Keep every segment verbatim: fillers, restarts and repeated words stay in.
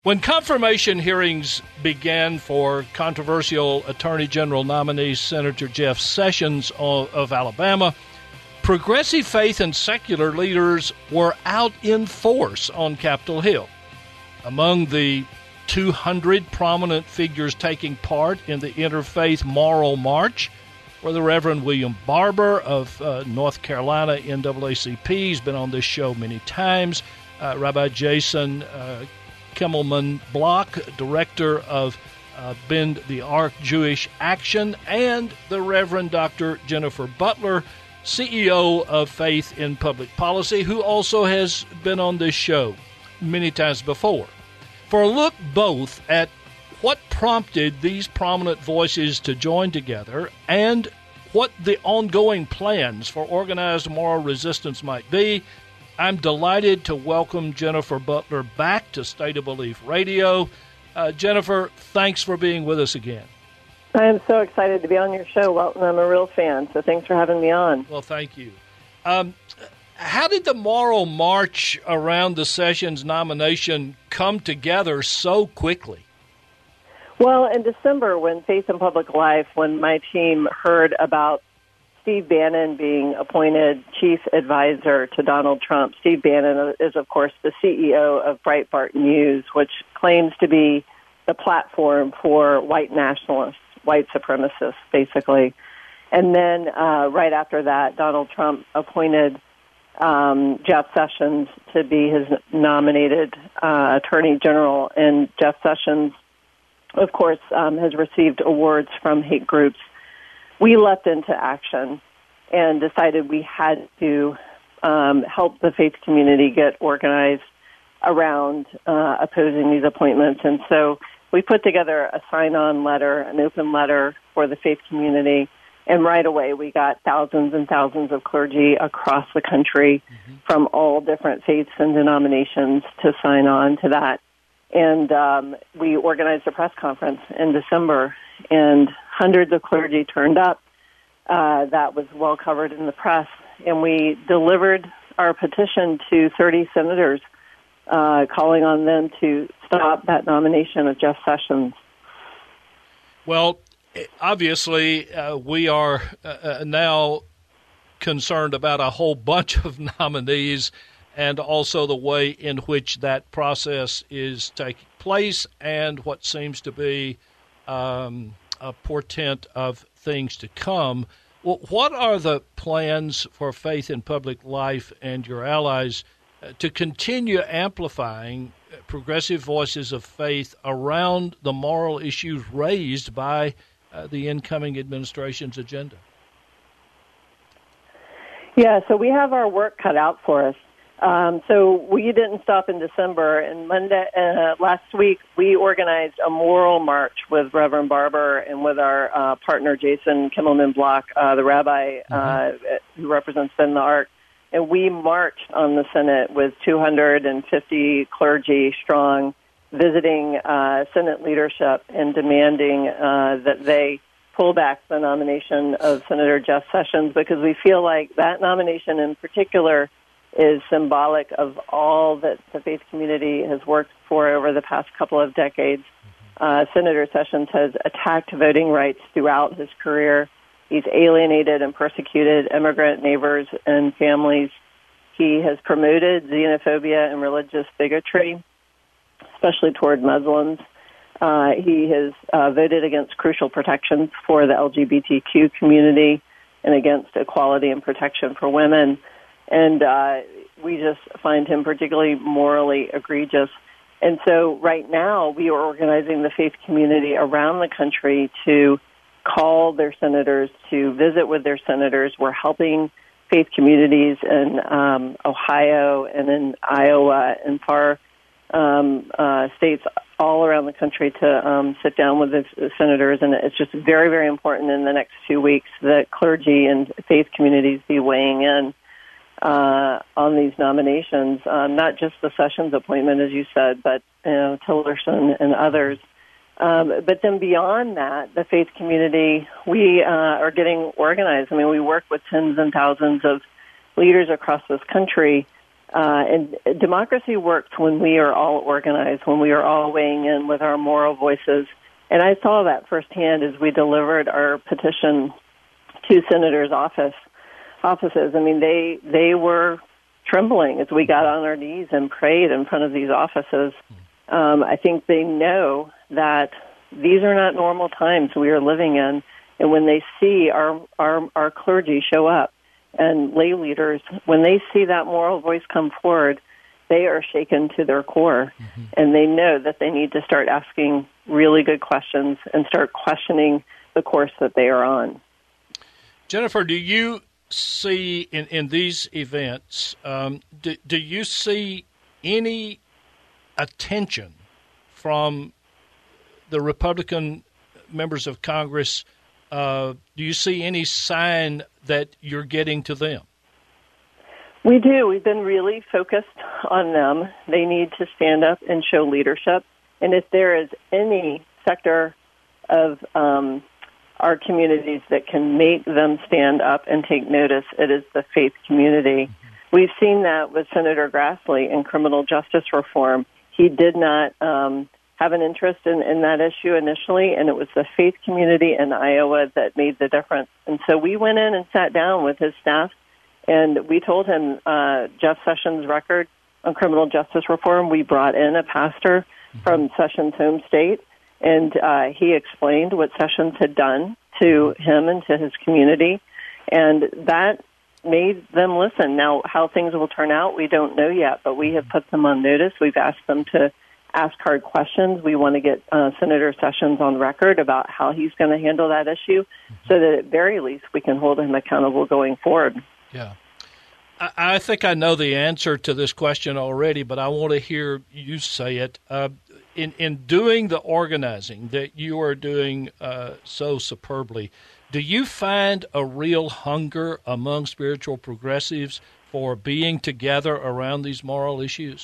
When confirmation hearings began for controversial Attorney General nominee Senator Jeff Sessions of, of Alabama, progressive faith and secular leaders were out in force on Capitol Hill. Among the two hundred prominent figures taking part in the Interfaith Moral March were the Reverend William Barber of uh, North Carolina N double A C P. He's been on this show many times. Uh, Rabbi Jason uh, Kimmelman Block, director of uh, Bend the Ark Jewish Action, and the Reverend Doctor Jennifer Butler, C E O of Faith in Public Policy, who also has been on this show many times before. For a look both at what prompted these prominent voices to join together and what the ongoing plans for organized moral resistance might be, I'm delighted to welcome Jennifer Butler back to State of Belief Radio. Uh, Jennifer, thanks for being with us again. I am so excited to be on your show, Welton. I'm a real fan, so thanks for having me on. Well, thank you. Um, how did the Moral March around the Sessions nomination come together so quickly? Well, in December, when Faith in Public Life, when my team heard about Steve Bannon being appointed chief advisor to Donald Trump. Steve Bannon is, of course, the C E O of Breitbart News, which claims to be the platform for white nationalists, white supremacists, basically. And then uh, right after that, Donald Trump appointed um, Jeff Sessions to be his nominated uh, attorney general. And Jeff Sessions, of course, um, has received awards from hate groups. We leapt into action and decided we had to um, help the faith community get organized around uh, opposing these appointments. And so we put together a sign-on letter, an open letter for the faith community, and right away we got thousands and thousands of clergy across the country mm-hmm. from all different faiths and denominations to sign on to that. And um, we organized a press conference in December, and hundreds of clergy turned up. Uh, that was well covered in the press. And we delivered our petition to thirty senators, uh, calling on them to stop that nomination of Jeff Sessions. Well, obviously, uh, we are uh, now concerned about a whole bunch of nominees and also the way in which that process is taking place and what seems to be um, a portent of things to come. Well, what are the plans for Faith in Public Life and your allies uh, to continue amplifying progressive voices of faith around the moral issues raised by uh, the incoming administration's agenda? Yeah, so we have our work cut out for us. Um, so we didn't stop in December, and Monday uh, last week we organized a moral march with Reverend Barber and with our uh, partner Jason Kimmelman Block, uh, the rabbi uh, mm-hmm. who represents Bend the Ark, and we marched on the Senate with two hundred fifty clergy strong, visiting uh, Senate leadership and demanding uh, that they pull back the nomination of Senator Jeff Sessions, because we feel like that nomination in particular is symbolic of all that the faith community has worked for over the past couple of decades. Uh, Senator Sessions has attacked voting rights throughout his career. He's alienated and persecuted immigrant neighbors and families. He has promoted xenophobia and religious bigotry, especially toward Muslims. Uh, he has uh, voted against crucial protections for the L G B T Q community and against equality and protection for women. And uh, we just find him particularly morally egregious. And so right now we are organizing the faith community around the country to call their senators, to visit with their senators. We're helping faith communities in um, Ohio and in Iowa and far um, uh, states all around the country to um, sit down with the senators. And it's just very, very important in the next few weeks that clergy and faith communities be weighing in Uh, on these nominations, um, not just the Sessions appointment, as you said, but you know, Tillerson and others. Um, but then beyond that, the faith community, we uh, are getting organized. I mean, we work with tens and thousands of leaders across this country Uh, and democracy works when we are all organized, when we are all weighing in with our moral voices. And I saw that firsthand as we delivered our petition to senators' office offices. I mean, they they were trembling as we got on our knees and prayed in front of these offices. Um, I think they know that these are not normal times we are living in, and when they see our our, our clergy show up and lay leaders, when they see that moral voice come forward, they are shaken to their core, mm-hmm. and they know that they need to start asking really good questions and start questioning the course that they are on. Jennifer, do you see in, in these events, um, do, do you see any attention from the Republican members of Congress? Uh, do you see any sign that you're getting to them? We do. We've been really focused on them. They need to stand up and show leadership. And if there is any sector of um, our communities that can make them stand up and take notice, it is the faith community. Mm-hmm. We've seen that with Senator Grassley in criminal justice reform. He did not um, have an interest in, in that issue initially, and it was the faith community in Iowa that made the difference. And so we went in and sat down with his staff, and we told him uh, Jeff Sessions' record on criminal justice reform. We brought in a pastor mm-hmm. from Sessions' home state, and uh, he explained what Sessions had done to him and to his community, and that made them listen. Now, how things will turn out, we don't know yet, but we have put them on notice. We've asked them to ask hard questions. We want to get uh, Senator Sessions on record about how he's going to handle that issue mm-hmm. so that at very least we can hold him accountable going forward. Yeah. I, I think I know the answer to this question already, but I want to hear you say it. Uh, in, in doing the organizing that you are doing uh, so superbly, do you find a real hunger among spiritual progressives for being together around these moral issues?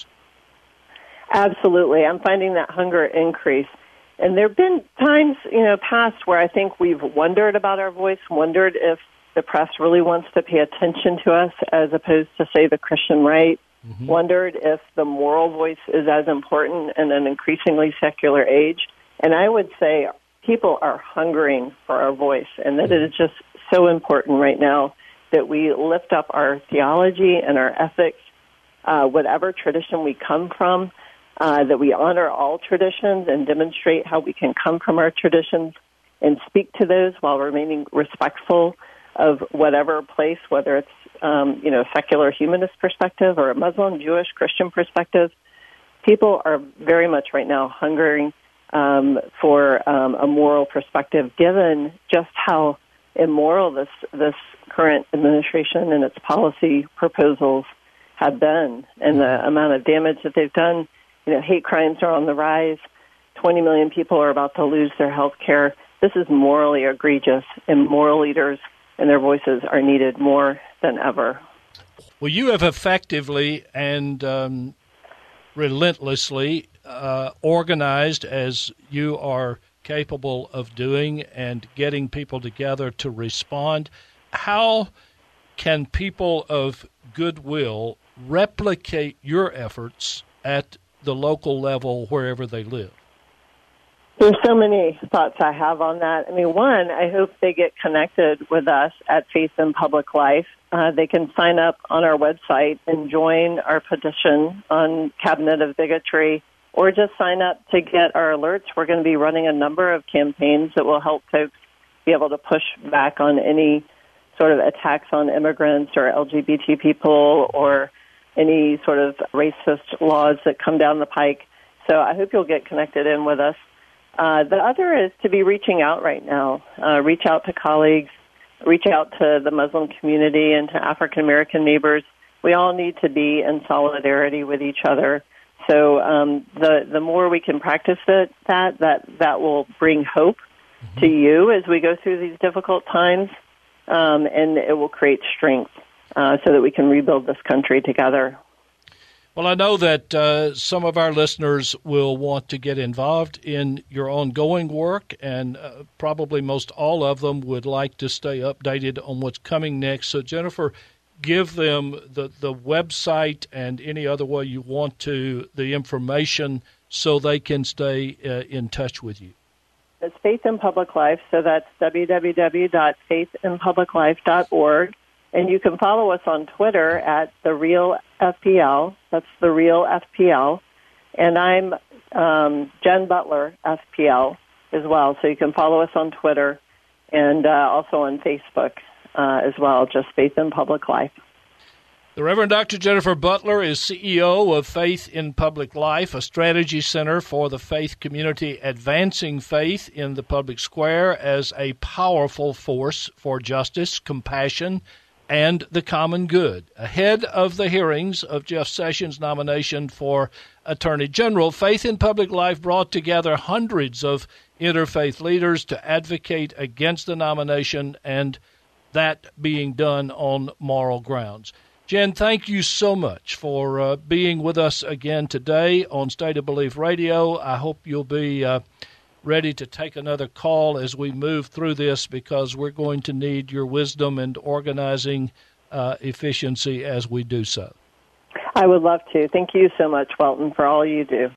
Absolutely. I'm finding that hunger increase. And there have been times, you know, past where I think we've wondered about our voice, wondered if the press really wants to pay attention to us as opposed to, say, the Christian right, mm-hmm. wondered if the moral voice is as important in an increasingly secular age. And I would say people are hungering for our voice, and that it is just so important right now that we lift up our theology and our ethics, uh, whatever tradition we come from, uh, that we honor all traditions and demonstrate how we can come from our traditions and speak to those while remaining respectful of whatever place, whether it's, um, you know, secular humanist perspective or a Muslim, Jewish, Christian perspective. People are very much right now hungering um, for um, a moral perspective, given just how immoral this this current administration and its policy proposals have been, and the amount of damage that they've done. You know, hate crimes are on the rise. twenty million people are about to lose their health care. This is morally egregious, and moral leaders and their voices are needed more than ever. Well, you have effectively and um, relentlessly uh, organized, as you are capable of doing, and getting people together to respond. How can people of goodwill replicate your efforts at the local level wherever they live? There's so many thoughts I have on that. I mean, one, I hope they get connected with us at Faith in Public Life. Uh, they can sign up on our website and join our petition on Cabinet of Bigotry, or just sign up to get our alerts. We're going to be running a number of campaigns that will help folks be able to push back on any sort of attacks on immigrants or L G B T people or any sort of racist laws that come down the pike. So I hope you'll get connected in with us. Uh, the other is to be reaching out right now. Uh, reach out to colleagues, reach out to the Muslim community and to African-American neighbors. We all need to be in solidarity with each other. So um, the the more we can practice it, that, that, that will bring hope mm-hmm. to you as we go through these difficult times, um, and it will create strength uh, so that we can rebuild this country together. Well, I know that uh, some of our listeners will want to get involved in your ongoing work, and uh, probably most all of them would like to stay updated on what's coming next. So, Jennifer, give them the, the website and any other way you want to, the information, so they can stay uh, in touch with you? It's Faith in Public Life, so that's w w w dot faith in public life dot org. And you can follow us on Twitter at The Real F P L. That's The Real F P L. And I'm um, Jen Butler, F P L, as well. So you can follow us on Twitter and uh, also on Facebook uh, as well, just Faith in Public Life. The Reverend Doctor Jennifer Butler is C E O of Faith in Public Life, a strategy center for the faith community advancing faith in the public square as a powerful force for justice, compassion, and the common good. Ahead of the hearings of Jeff Sessions' nomination for Attorney General, Faith in Public Life brought together hundreds of interfaith leaders to advocate against the nomination, and that being done on moral grounds. Jen, thank you so much for uh, being with us again today on State of Belief Radio. I hope you'll be uh, ready to take another call as we move through this, because we're going to need your wisdom and organizing uh, efficiency as we do so. I would love to. Thank you so much, Welton, for all you do.